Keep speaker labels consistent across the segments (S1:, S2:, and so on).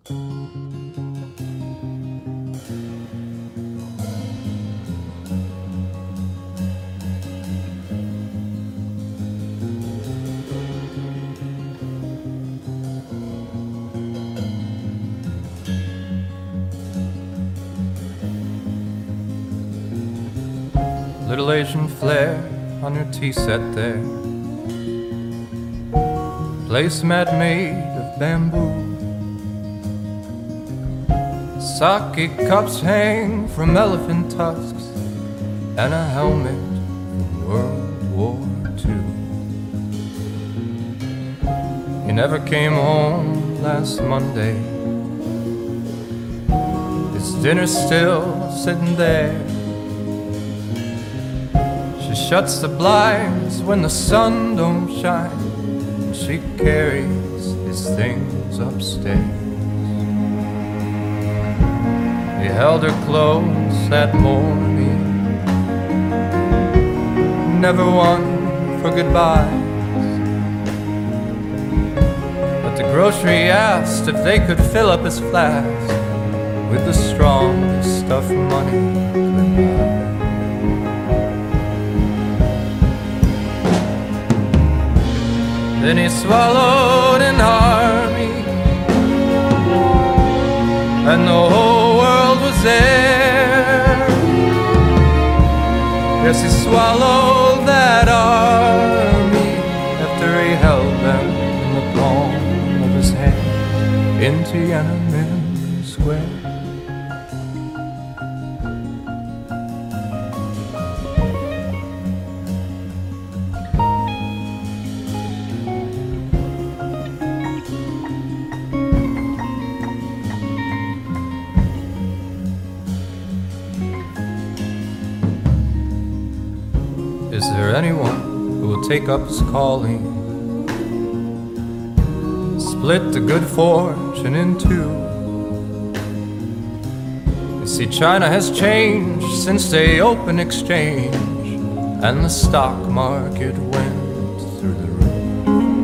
S1: Little Asian flair on your tea set there. Placemat made of bamboo. Sake cups hang from elephant tusks, and a helmet from World War II. You never came home last Monday. Is dinner still sitting there? She shuts the blinds when the sun don't shine. She carries his things upstairs. He held her close that morning, never one for goodbyes. But the grocery asked if they could fill up his flask with the strongest stuff money could buy. Then he swallowed an army, and the whole world was there. Yes, he swallowed that army after he held them in the palm of his hand in Tiananmen Square. Is there anyone who will take up his calling, split the good fortune in two? You see, China has changed since they opened exchange, and the stock market went through the roof.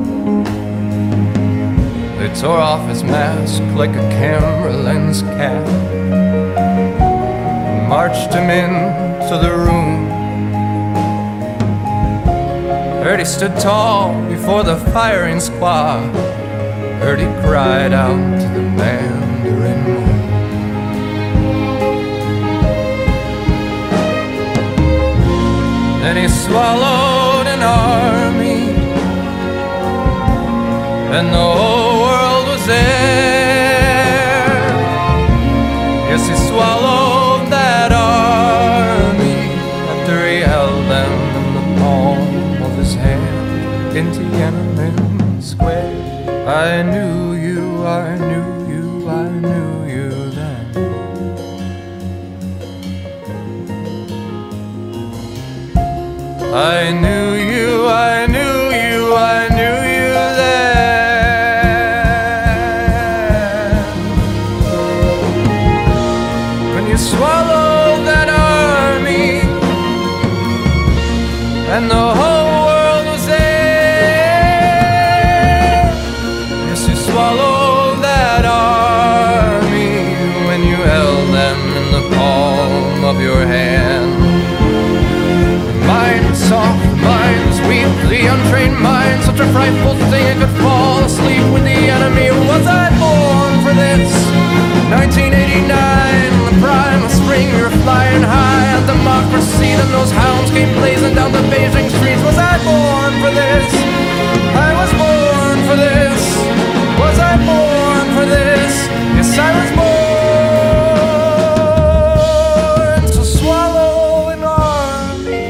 S1: They tore off his mask like a camera lens cap, marched him into the room. Heard he stood tall before the firing squad. Heard he cried out to the Mandarin moon. Then he swallowed an army, and the whole world was there. Yes, he swallowed that army after he held them in the palm of his hand in Tiananmen Square. I knew you, I knew you, I knew you then. I knew you, I knew you, I knew you then. When you swallowed that army, and the whole world was there. Yes, you swallowed that army when you held them in the palm of your hand. Minds soft, minds weak, the untrained mind, such a frightful thing it could fall asleep with the enemy. Was I born for this? 1989, the prime of spring, we were flying high at democracy. Then those hounds came blazing down the Beijing streets. Was I born for this? I was born for this. Was I born for this? Yes, I was born to swallow an army.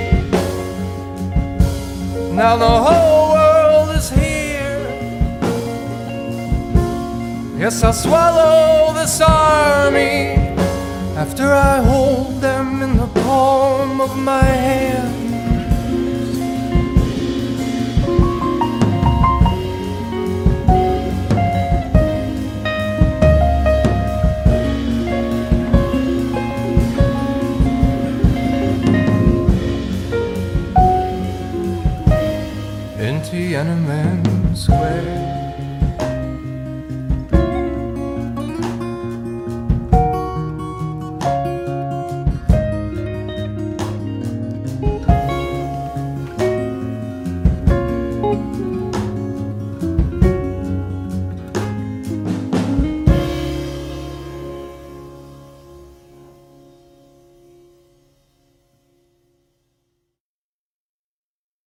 S1: Now the whole world is here. Yes, I'll swallow this army after I hold them in the palm of my hand